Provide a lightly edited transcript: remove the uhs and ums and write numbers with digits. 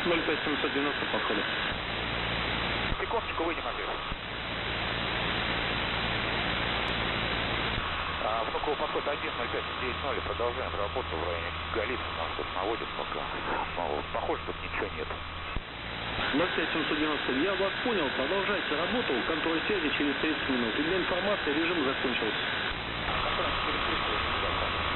05790 подходит. Секундочку, выйдем опять. Внуково подход 10590, продолжаем работу в районе Галицы, нас тут наводит пока. Ну, похоже, тут ничего нет. 05790, я вас понял, продолжайте работу, контроль связи через 30 минут. И для информации режим закончился. Контроль через 30 минут.